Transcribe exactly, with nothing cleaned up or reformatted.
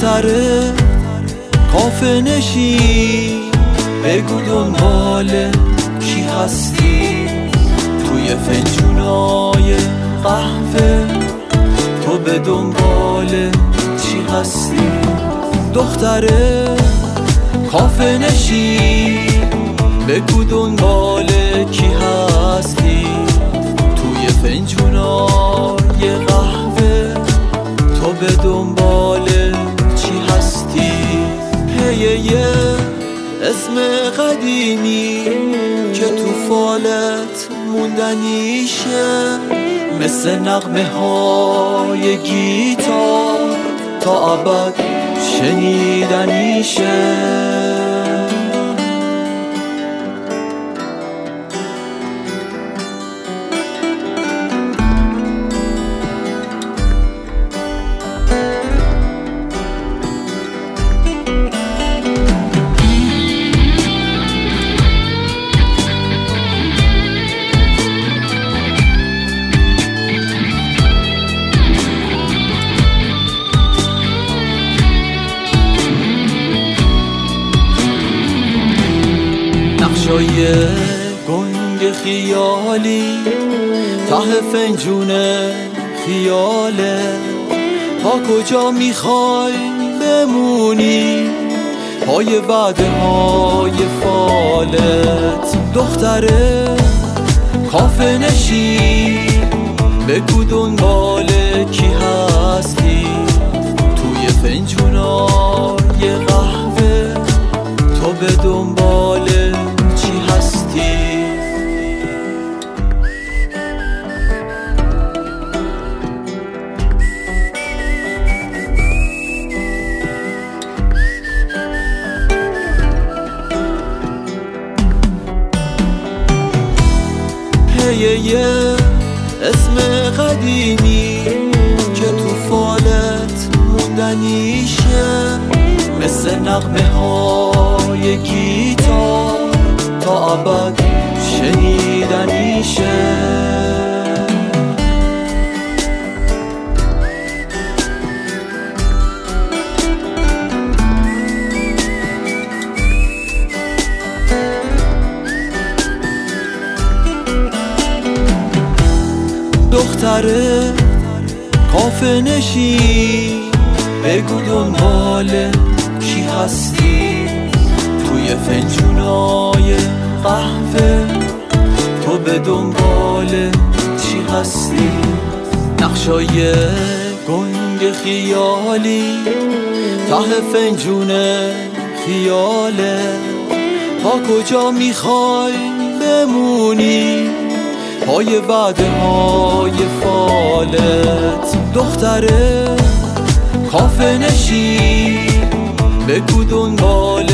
دختره کافه نشین، بگو دنبال کی هستی؟ توی فنجونای قهوه تو به دنبال چی هستی؟ دختره کافه نشین، بگو دنبال کی هستی؟ توی فنجونای قهوه تو به دنبال چی هستی؟ هی یه اسم قدیمی که تو فالت موندنیشه، مثل نغمه های گیتار تا ابد شنیدنیشه. نقشای گنگ خیالی ته فنجون خیاله، تا کجا میخوای بمونی پای وعده های فالت؟ دختره کافه نشین، بگو دنبال کی هستی؟ توی فنجونای قهوه تو به دنبال چی هستی؟ هی یه اسم قدیمی که تو فالت موندنیشه، مثل نغمه های گیتار تا ابد شنیدنیشه. دختره کافه نشین، بگو دنبال کی هستی؟ توی فنجونای قهوه تو به دنبال چی هستی؟ نقشای گنگ خیالی ته فنجون خیاله، تا کجا میخوای بمونی پای وعده های فالت؟ دختره کافه نشین، بگو دنبال